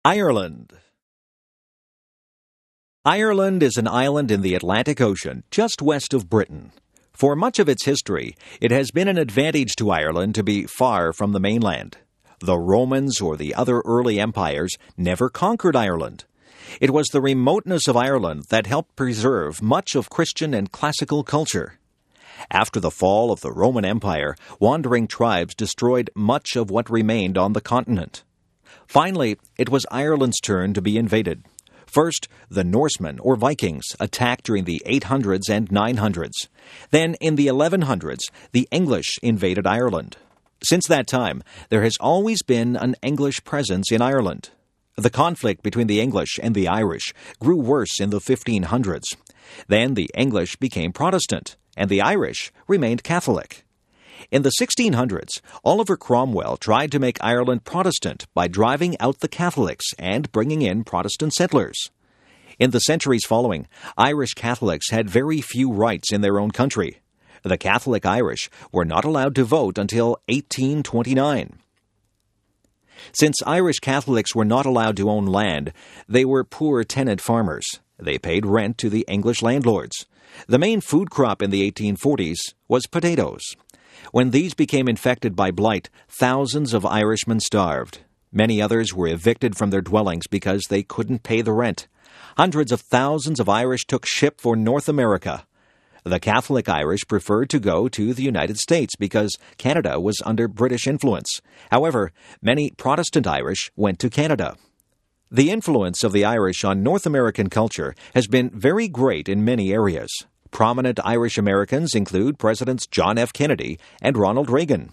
Ireland. Ireland is an island in the Atlantic Ocean, just west of Britain. For much of its history, it has been an advantage to Ireland to be far from the mainland. The Romans or the other early empires never conquered Ireland. It was the remoteness of Ireland that helped preserve much of Christian and classical culture. After the fall of the Roman Empire, wandering tribes destroyed much of what remained on the continent. Finally, it was Ireland's turn to be invaded. First, the Norsemen, or Vikings, attacked during the 800s and 900s. Then, in the 1100s, the English invaded Ireland. Since that time, there has always been an English presence in Ireland. The conflict between the English and the Irish grew worse in the 1500s. Then the English became Protestant, and the Irish remained Catholic. In the 1600s, Oliver Cromwell tried to make Ireland Protestant by driving out the Catholics and bringing in Protestant settlers. In the centuries following, Irish Catholics had very few rights in their own country. The Catholic Irish were not allowed to vote until 1829. Since Irish Catholics were not allowed to own land, they were poor tenant farmers. They paid rent to the English landlords. The main food crop in the 1840s was potatoes. When these became infected by blight, thousands of Irishmen starved. Many others were evicted from their dwellings because they couldn't pay the rent. Hundreds of thousands of Irish took ship for North America. The Catholic Irish preferred to go to the United States because Canada was under British influence. However, many Protestant Irish went to Canada. The influence of the Irish on North American culture has been very great in many areas. Prominent Irish Americans include Presidents John F. Kennedy and Ronald Reagan.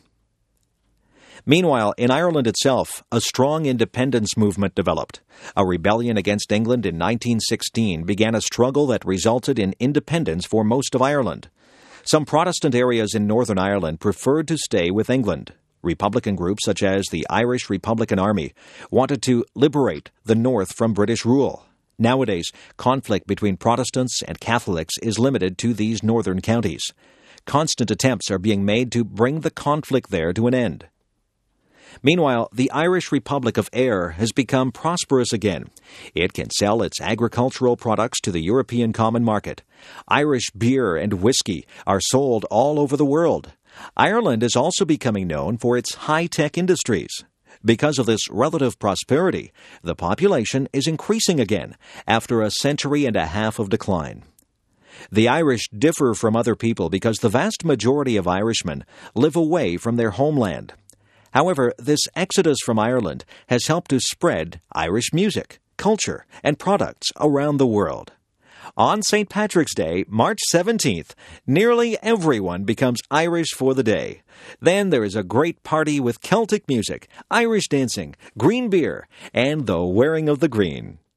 Meanwhile, in Ireland itself, a strong independence movement developed. A rebellion against England in 1916 began a struggle that resulted in independence for most of Ireland. Some Protestant areas in Northern Ireland preferred to stay with England. Republican groups such as the Irish Republican Army wanted to liberate the North from British rule. Nowadays, conflict between Protestants and Catholics is limited to these northern counties. Constant attempts are being made to bring the conflict there to an end. Meanwhile, the Irish Republic of Ayr has become prosperous again. It can sell its agricultural products to the European common market. Irish beer and whiskey are sold all over the world. Ireland is also becoming known for its high-tech industries. Because of this relative prosperity, the population is increasing again after a century and a half of decline. The Irish differ from other people because the vast majority of Irishmen live away from their homeland. However, this exodus from Ireland has helped to spread Irish music, culture, and products around the world. On St. Patrick's Day, March 17th, nearly everyone becomes Irish for the day. Then there is a great party with Celtic music, Irish dancing, green beer, and the wearing of the green.